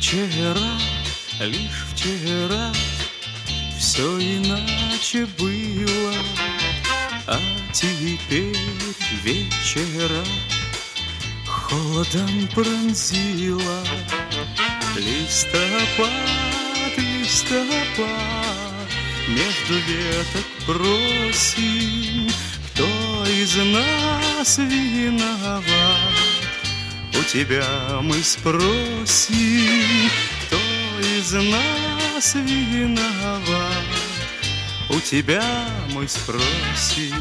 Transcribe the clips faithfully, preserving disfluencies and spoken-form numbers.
Вчера, лишь вчера все иначе было, а теперь вечера холодом пронзила. Листопад, листопад, между веток просим, кто из нас виноват? У тебя мы спросим, кто из нас виноват? У тебя мы спросим.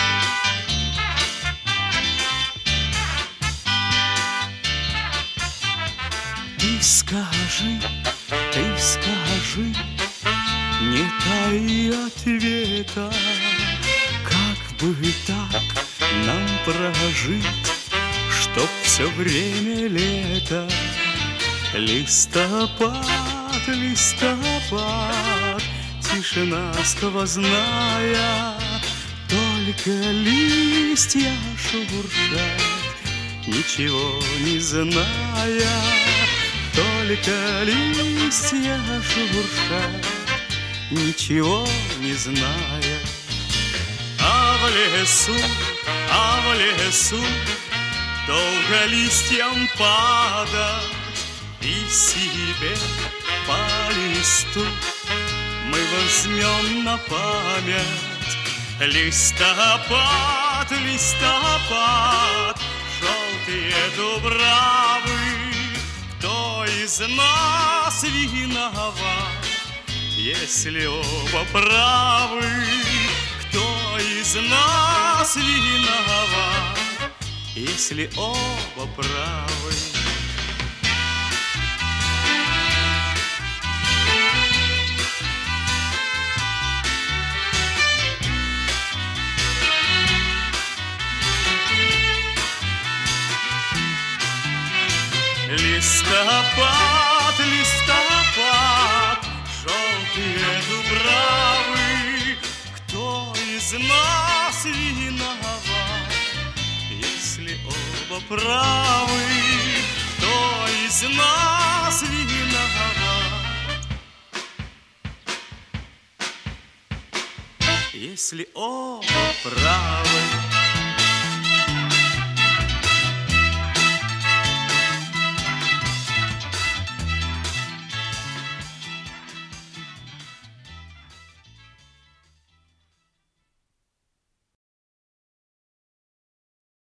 Ты скажи, ты скажи, не таи ответа, как бы так нам прожить, чтоб все время лето. Листопад, листопад, тишина сквозная, только листья шуршат, ничего не зная. Только листья шуршат, ничего не зная. А в лесу, а в лесу долго листьям падать, и себе по листу мы возьмем на память. Листопад, листопад, желтые дубравы, кто из нас виноват, если оба правы? Кто из нас виноват, если оба правы? Листопад, листопад, желтые дубравы, кто из нас виноват, если оба правы? Кто из нас виноват, если оба правы?